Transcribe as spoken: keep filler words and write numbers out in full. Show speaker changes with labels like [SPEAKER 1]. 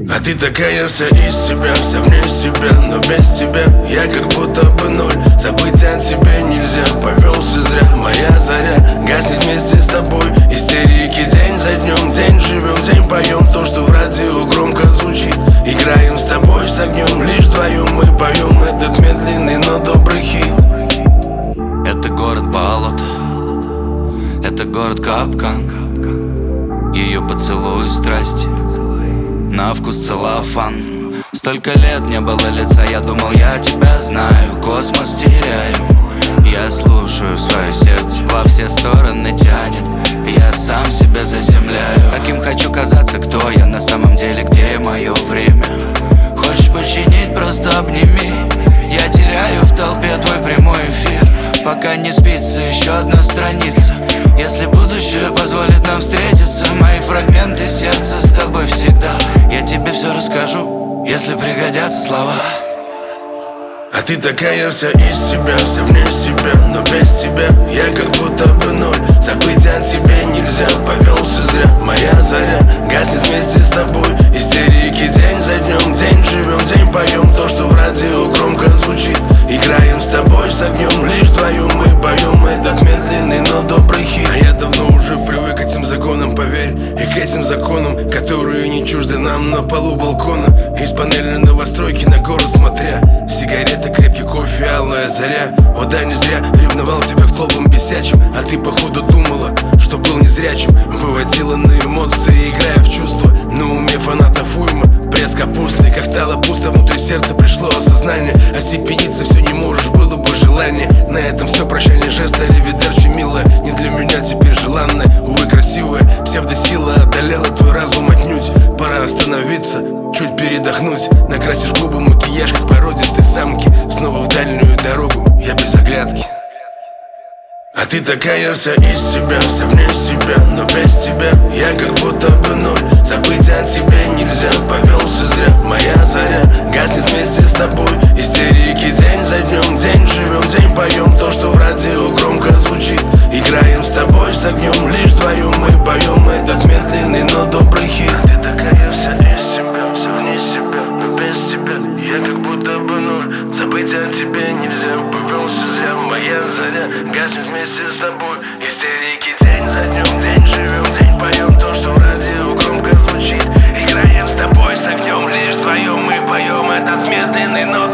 [SPEAKER 1] А ты такая вся из себя, вся вне себя, но без тебя я как будто бы ноль. Забыть о тебе нельзя, повелся зря. Моя заря гаснет вместе с тобой. Истерики день за днем, день живем, день поем то, что в радио громко звучит. Играем с тобой с огнем, лишь вдвоем мы поем этот медленный, но добрый хит.
[SPEAKER 2] Это город болото, это город капкан. Ее поцелуй страсти, на вкус целлофан. Столько лет не было лица, я думал, я тебя знаю. Космос теряю, я слушаю свое сердце, во все стороны тянет. Я сам себя заземляю. Каким хочу казаться, кто я на самом деле, где мое время? Хочешь починить, просто обними. Я теряю в толпе твой прямой эфир. Пока не спится еще одна страница. Если будущее позволит нам встретиться, мои фрагменты сердца с тобой всегда. Я тебе все расскажу, если пригодятся слова.
[SPEAKER 1] А ты такая вся из себя, вся вне себя, но без тебя я как будто бы ноль. Забыть о тебе нельзя, повелся зря. Моя заря гаснет вместе с тобой. Истерики день за днем, день живем, день поем то, что в радио громко звучит. Играем с тобой с огнем, лишь вдвоем мы поем этот медленный, но добрый хит. А я давно уже привык к этим законам, поверь, и к этим законам, которые не чужды нам. На полу балкона, из панельной новостройки на город смотря, сигареты, крепкий кофе, алая заря. О да, не зря ревновал тебя к толпам бесячим. А ты походу думала, что был незрячим. Выводила на эмоции, играя в чувства. На уме фанатов уйма, пресс капустный. Как стало пусто, внутри сердца пришло осознание. Остепениться все не можешь, было бы желание. На этом все, прощальный жест, аривидерчи, милая. Не для меня теперь желанная, увы, красивая. Псевдосила одолела твой разум отнюдь. Пора остановиться, чуть передохнуть. Накрасишь губы, макияж, как породистой самки. Снова в дальнюю дорогу, я без оглядки. А ты такая вся из себя, вся вне себя, но без тебя я как будто бы ноль. Забыть о тебе нельзя, повелся зря. Моя заря гаснет вместе с тобой. Истерики день за днем, день живем, день поем то, что в радио громко звучит. Играем с тобой с огнем, лишь вдвоем мы поем этот медленный, но добрый хит. А ты такая вся из себя, вся вне себя, но без тебя я как будто бы ноль. Забыть о тебе нельзя, повелся зря. Моя заря гаснет вместе с тобой. Истерики день за днем, день живем, день поем то, что в радио громко звучит. Играем с тобой с огнем, лишь вдвоем мы поем этот медленный, но